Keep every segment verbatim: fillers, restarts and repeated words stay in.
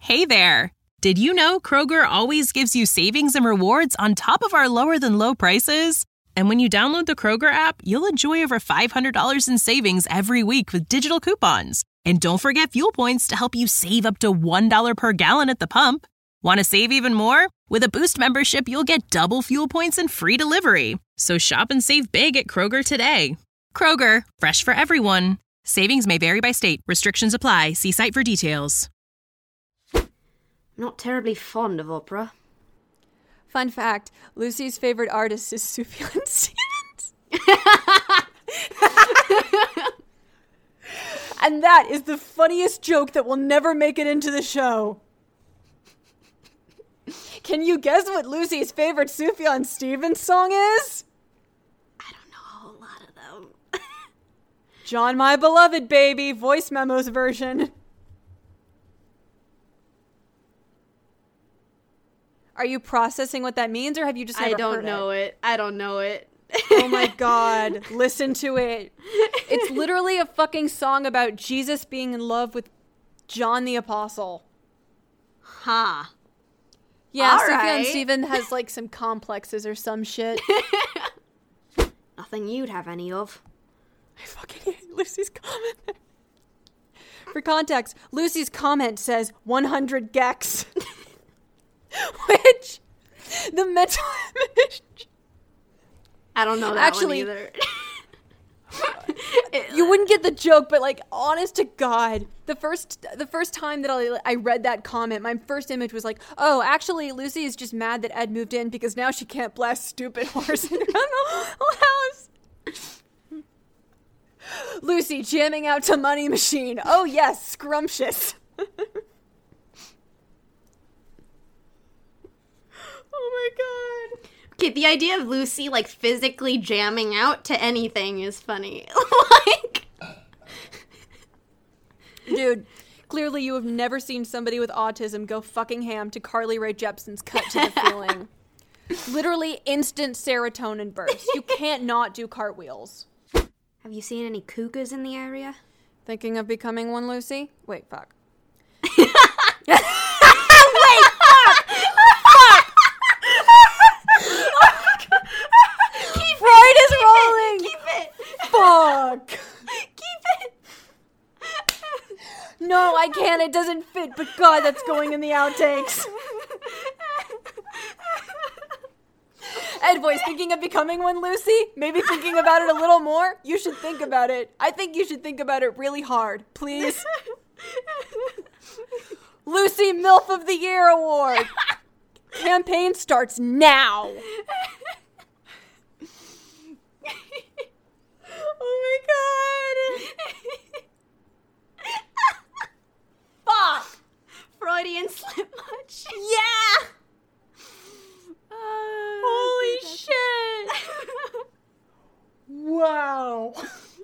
Hey there! Did you know Kroger always gives you savings and rewards on top of our lower-than-low prices? And when you download the Kroger app, you'll enjoy over five hundred dollars in savings every week with digital coupons. And don't forget fuel points to help you save up to one dollar per gallon at the pump. Want to save even more? With a Boost membership, you'll get double fuel points and free delivery. So shop and save big at Kroger today. Kroger, fresh for everyone. Savings may vary by state. Restrictions apply. See site for details. Not terribly fond of opera. Fun fact, Lucy's favorite artist is Sufjan Stevens. And that is the funniest joke that will never make it into the show. Can you guess what Lucy's favorite Sufjan Stevens song is? I don't know a whole lot of them. John My Beloved, baby, voice memos version. Are you processing what that means, or have you just never I don't heard know it? it. I don't know it. Oh my god, listen to it. It's literally a fucking song about Jesus being in love with John the Apostle. Huh. Yeah, All Sufjan right. Stevens has like some complexes or some shit. Nothing you'd have any of. I fucking hate Lucy's comment. For context, Lucy's comment says one hundred gex. Which, the mental image... I don't know that Actually, one either. You wouldn't get the joke, but like, honest to God, the first the first time that I, I read that comment, my first image was like, oh, actually, Lucy is just mad that Ed moved in because now she can't blast stupid horse around the whole house. Lucy jamming out to Money Machine. Oh yes, scrumptious. Oh my god. Okay, the idea of Lucy, like, physically jamming out to anything is funny. Like... Dude, clearly you have never seen somebody with autism go fucking ham to Carly Rae Jepsen's Cut to the Feeling. Literally instant serotonin burst. You can't not do cartwheels. Have you seen any cougars in the area? Thinking of becoming one, Lucy? Wait, fuck. Freud is rolling! Keep it! Fuck! Keep it! No, I can't. It doesn't fit. But God, that's going in the outtakes. Ed voice, thinking of becoming one, Lucy? Maybe thinking about it a little more? You should think about it. I think you should think about it really hard. Please? Lucy MILF of the Year Award! Campaign starts now! Oh my god! Fuck! Freudian slip much? Yeah! Uh, Holy that's- shit! Wow!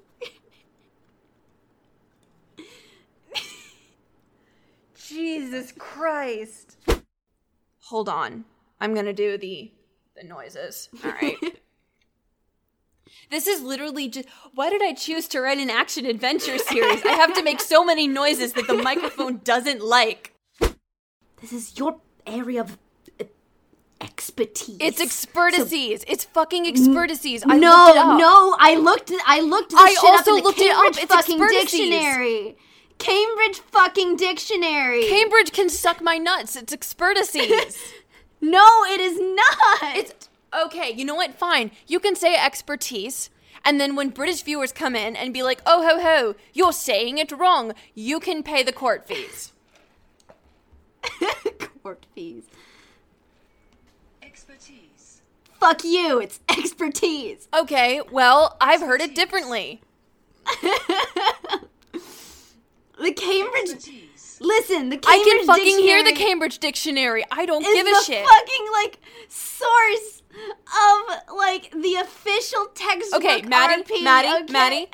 Jesus Christ! Hold on. I'm gonna do the the noises. Alright. This is literally just... Why did I choose to write an action-adventure series? I have to make so many noises that the microphone doesn't like. This is your area of uh, expertise. It's expertises. So, it's fucking expertises. I no, looked it up. no, I looked. I looked this I shit also up in the looked it up. Cambridge It's fucking expertises. dictionary. Cambridge fucking dictionary. Cambridge can suck my nuts. It's expertises. No, it is not. It's okay. You know what? Fine. You can say expertise. And then when British viewers come in and be like, oh, ho, ho, you're saying it wrong, you can pay the court fees. Court fees. Expertise. Fuck you. It's expertise. Okay, well, I've heard it differently. The Cambridge... Expertise. Listen, the Cambridge I can fucking dictionary hear the Cambridge Dictionary. I don't is give a the shit. fucking, like, source of, like, the official textbook Okay, Maddie, R P, Maddie, okay? Maddie.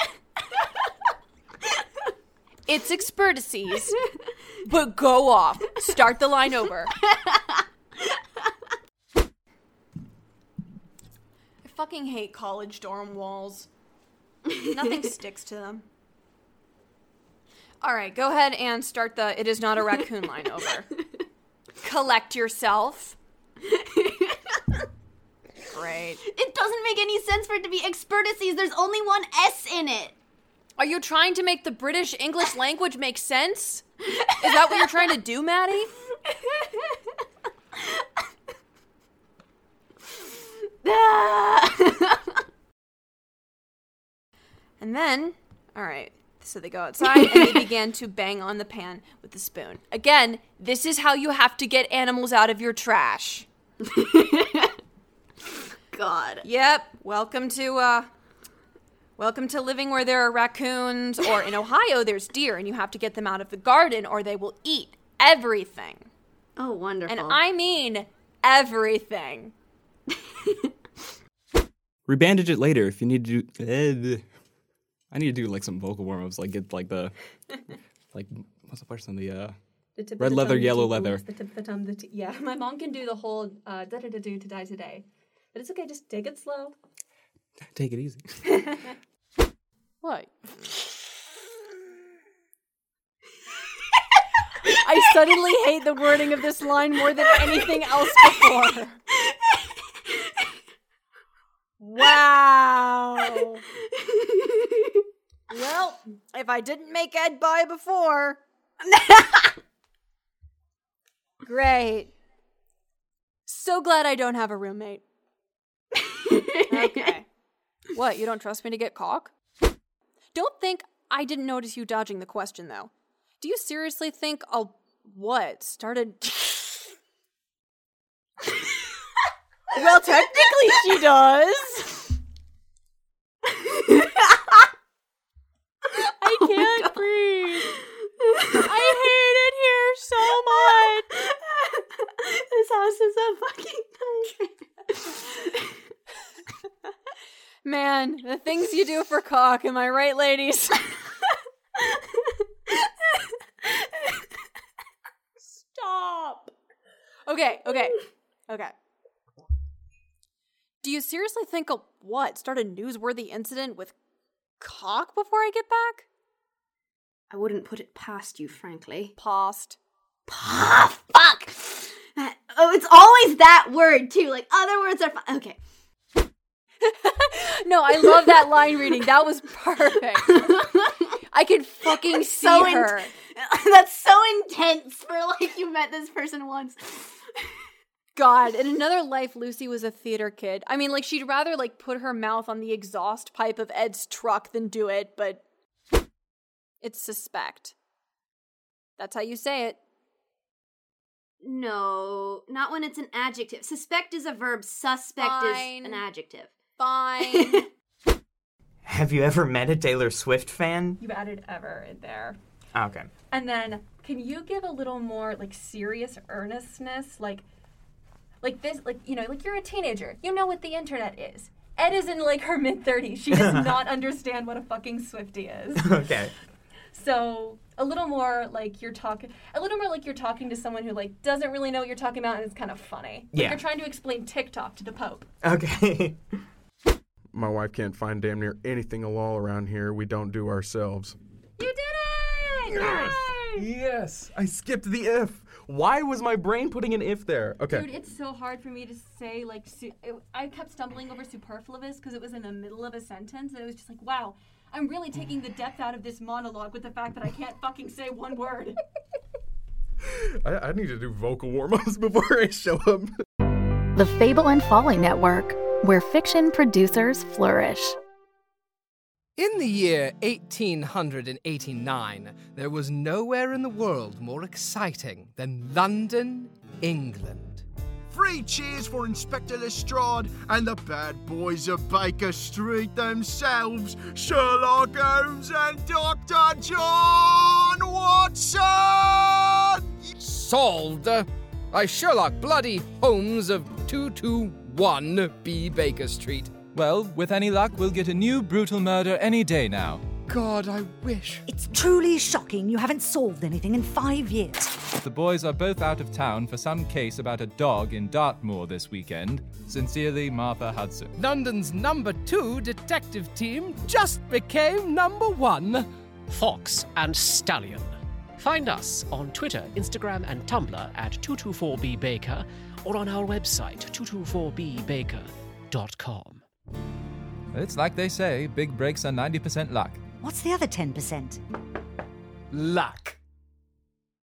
It's expertises, but go off. Start the line over. I fucking hate college dorm walls. Nothing sticks to them. All right, go ahead and start the "it is not a raccoon" line over. Collect yourself. Great. It doesn't make any sense for it to be expertices. There's only one S in it. Are you trying to make the British English language make sense? Is that what you're trying to do, Maddie? And then, all right, so they go outside and they began to bang on the pan with the spoon. Again, this is how you have to get animals out of your trash. God. Yep. Welcome to, uh, welcome to living where there are raccoons, or in Ohio, there's deer, and you have to get them out of the garden or they will eat everything. Oh, wonderful. And I mean everything. Rebandage it later if you need to do... Uh, I need to do, like, some vocal warm-ups, like, get, like, the... like, what's the person? The, uh... The tip red of the leather, tongue, yellow the leather. The tip of the tongue, the t- yeah, my mom can do the whole uh, da-da-da-do to die today. But it's okay, just take it slow. Take it easy. What? I suddenly hate the wording of this line more than anything else before. Wow. Well, if I didn't make Ed buy before. Great. So glad I don't have a roommate. Okay. What, you don't trust me to get cock? Don't think I didn't notice you dodging the question, though. Do you seriously think I'll, what, started... Well, technically she does. I can't oh breathe. I hate it here so much. This house is a fucking nightmare. Man, the things you do for cock, am I right, ladies? Stop. Okay, okay, okay. Do you seriously think I'll, what, start a newsworthy incident with cock before I get back? I wouldn't put it past you, frankly. Past. Ah, fuck! That, oh, it's always that word, too. Like, other words are fine. Okay. No, I love that line reading. That was perfect. I could fucking That's see so her. In- That's so intense for, like, you met this person once. God, in another life, Lucy was a theater kid. I mean, like, she'd rather, like, put her mouth on the exhaust pipe of Ed's truck than do it, but it's suspect. That's how you say it. No, not when it's an adjective. Suspect is a verb. Suspect Fine. is an adjective. Fine. Have you ever met a Taylor Swift fan? You added ever in there. Oh, okay. And then, can you give a little more, like, serious earnestness? Like, like this, like, you know, like you're a teenager. You know what the internet is. Ed is in, like, her mid-thirties. She does not understand what a fucking Swiftie is. Okay. So, a little more like you're talking, a little more like you're talking to someone who, like, doesn't really know what you're talking about and it's kind of funny. Like, Yeah. you're trying to explain TikTok to the Pope. Okay. My wife can't find damn near anything halal around here we don't do ourselves. You did it! Yes! Yay! Yes! I skipped the if. Why was my brain putting an if there? Okay. Dude, it's so hard for me to say, like, su- it, I kept stumbling over superfluous because it was in the middle of a sentence, and it was just like, wow, I'm really taking the depth out of this monologue with the fact that I can't fucking say one word. I, I need to do vocal warm-ups before I show up. The Fable and Folly Network, where fiction producers flourish. In the year eighteen eighty-nine, there was nowhere in the world more exciting than London, England. Three cheers for Inspector Lestrade and the bad boys of Baker Street themselves, Sherlock Holmes and Doctor John Watson! Solved by Sherlock Bloody Holmes of two two one B Baker Street. Well, with any luck, we'll get a new brutal murder any day now. God, I wish. It's truly shocking you haven't solved anything in five years. The boys are both out of town for some case about a dog in Dartmoor this weekend. Sincerely, Martha Hudson. London's number two detective team just became number one. Fox and Stallion. Find us on Twitter, Instagram, and Tumblr at two two four b baker or on our website, two two four b baker dot com. It's like they say, big breaks are ninety percent luck. What's the other ten percent? Luck.